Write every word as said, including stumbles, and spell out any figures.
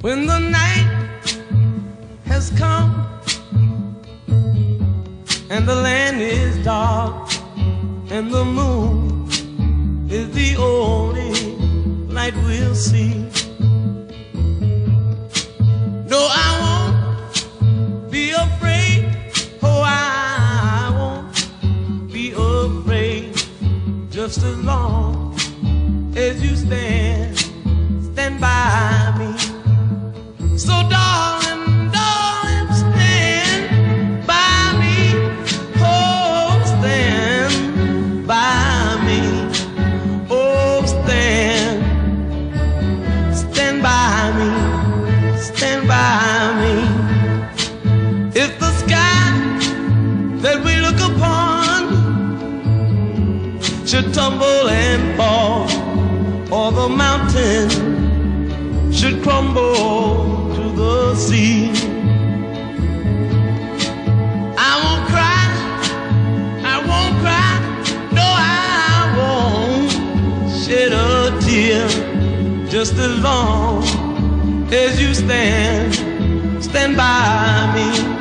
When the night has come and the land is dark and the moon is the only light we'll see. No, I won't be afraid. Oh, I won't be afraid. Just as long as you stand, stand by me. So darling, darling, stand by me. Oh, stand by me. Oh, stand, stand by me, stand by me. If the sky that we look upon should tumble and fall, or the mountain should crumble to the sea, I won't cry, I won't cry, no, I won't shed a tear. Just as long as you stand, stand by me.